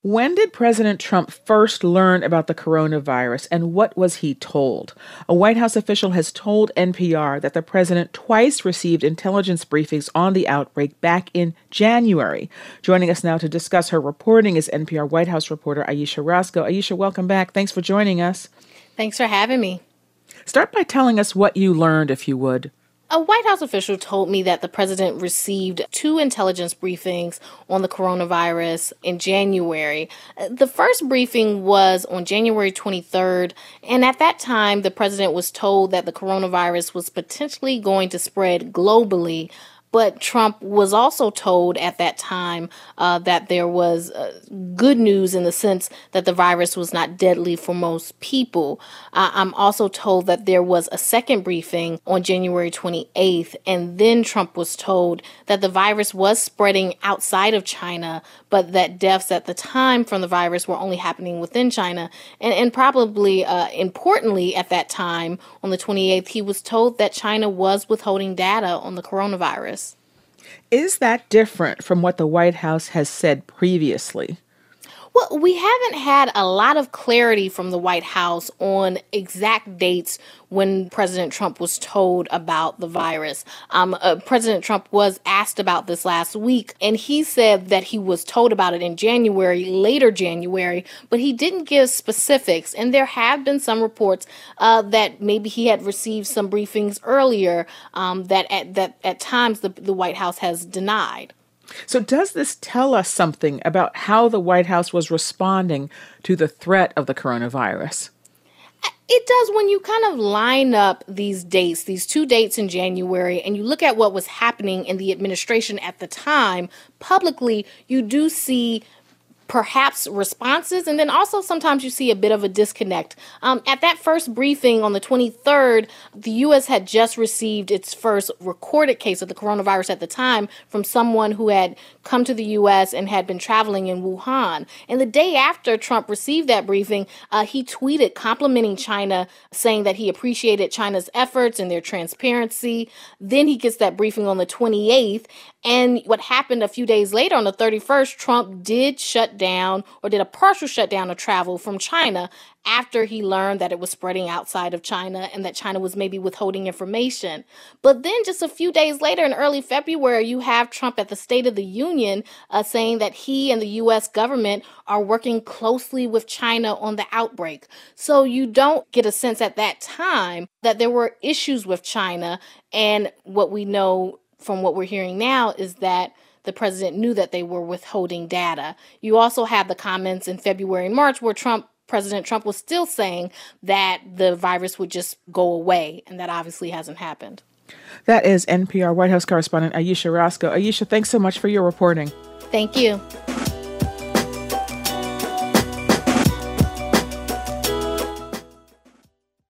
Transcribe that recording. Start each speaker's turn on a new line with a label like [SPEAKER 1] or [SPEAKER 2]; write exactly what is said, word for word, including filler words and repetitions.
[SPEAKER 1] When did President Trump first learn about the coronavirus, and what was he told? A White House official has told N P R that the president twice received intelligence briefings on the outbreak back in January. Joining us now to discuss her reporting is N P R White House reporter Ayesha Rascoe. Ayesha, welcome back. Thanks for joining us.
[SPEAKER 2] Thanks for having me.
[SPEAKER 1] Start by telling us what you learned, if you would.
[SPEAKER 2] A White House official told me that the president received two intelligence briefings on the coronavirus in January. The first briefing was on January twenty-third, and at that time, the president was told that the coronavirus was potentially going to spread globally. But Trump was also told at that time uh, that there was uh, good news in the sense that the virus was not deadly for most people. Uh, I'm also told that there was a second briefing on January twenty-eighth, and then Trump was told that the virus was spreading outside of China, but that deaths at the time from the virus were only happening within China. And, and probably uh, importantly at that time, on the twenty-eighth, he was told that China was withholding data on the coronavirus.
[SPEAKER 1] Is that different from what the White House has said previously?
[SPEAKER 2] Well, we haven't had a lot of clarity from the White House on exact dates when President Trump was told about the virus. Um, uh, President Trump was asked about this last week, and he said that he was told about it in January, later January, but he didn't give specifics. And there have been some reports uh, that maybe he had received some briefings earlier um, that at that at times the, the White House has denied.
[SPEAKER 1] So does this tell us something about how the White House was responding to the threat of the coronavirus?
[SPEAKER 2] It does. When you kind of line up these dates, these two dates in January, and you look at what was happening in the administration at the time, publicly, you do see perhaps responses, and then also sometimes you see a bit of a disconnect. Um, at that first briefing on the twenty-third, the U S had just received its first recorded case of the coronavirus at the time from someone who had come to the U S and had been traveling in Wuhan. And the day after Trump received that briefing, uh, he tweeted complimenting China, saying that he appreciated China's efforts and their transparency. Then he gets that briefing on the twenty-eighth. And what happened a few days later on the thirty-first, Trump did shut down or did a partial shutdown of travel from China after he learned that it was spreading outside of China and that China was maybe withholding information. But then just a few days later in early February, you have Trump at the State of the Union uh, saying that he and the U S government are working closely with China on the outbreak. So you don't get a sense at that time that there were issues with China. And what we know from what we're hearing now is that the president knew that they were withholding data. You also have the comments in February and March where Trump, President Trump was still saying that the virus would just go away, and that obviously hasn't happened.
[SPEAKER 1] That is N P R White House correspondent Ayesha Rascoe. Ayesha, thanks so much for your reporting.
[SPEAKER 2] Thank you.